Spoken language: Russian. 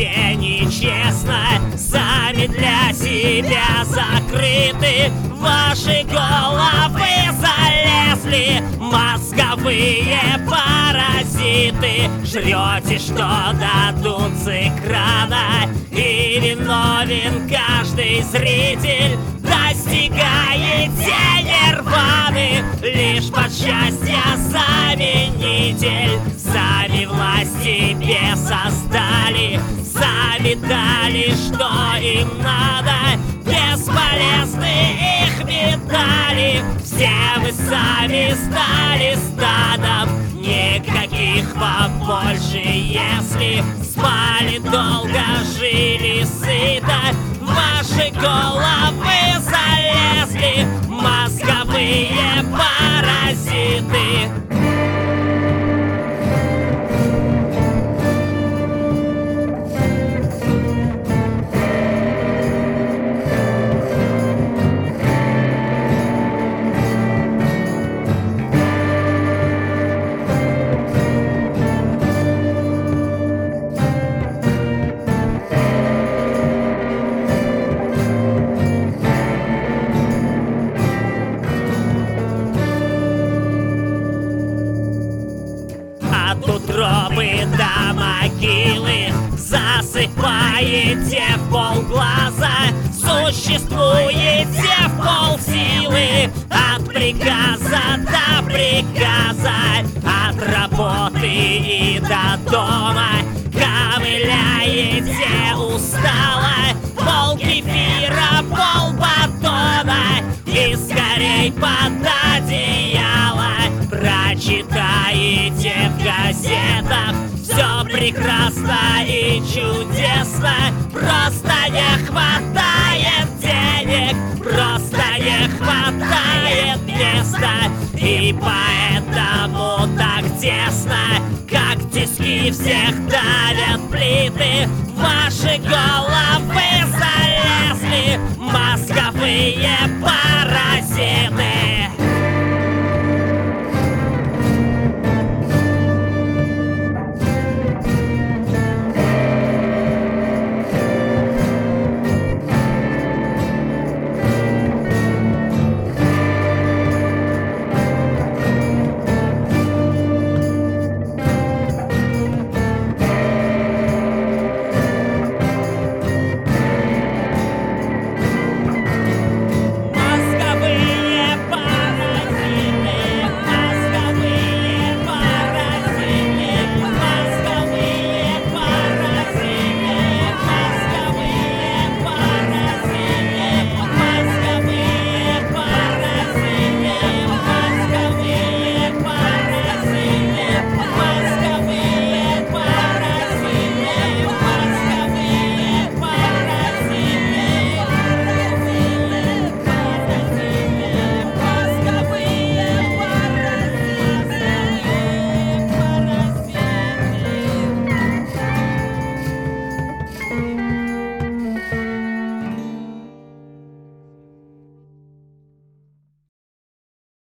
все нечестно, сами для себя закрыты. В ваши головы залезли мозговые паразиты. Жрете, что дадут с экрана, и виновен каждый зритель. Достигаете нирваны лишь под счастье заменитель. Сами власть себе создали, сами дали, что им надо. Бесполезны их медали, все вы сами стали стадом. Никаких вам больше, если спали долго, жили сыто. В ваши головы залезли мозговые паразиты. От утробы до могилы засыпаете в полглаза, существуете в полсилы. От приказа до приказа, от работы и до дома ковыляете устало. Пол кефира, пол батона и скорей под одеяло. Прочитаете в газетах все прекрасно и чудесно. Просто не хватает денег, просто не хватает места. И поэтому так тесно, как тиски, всех давят плиты. В ваши головы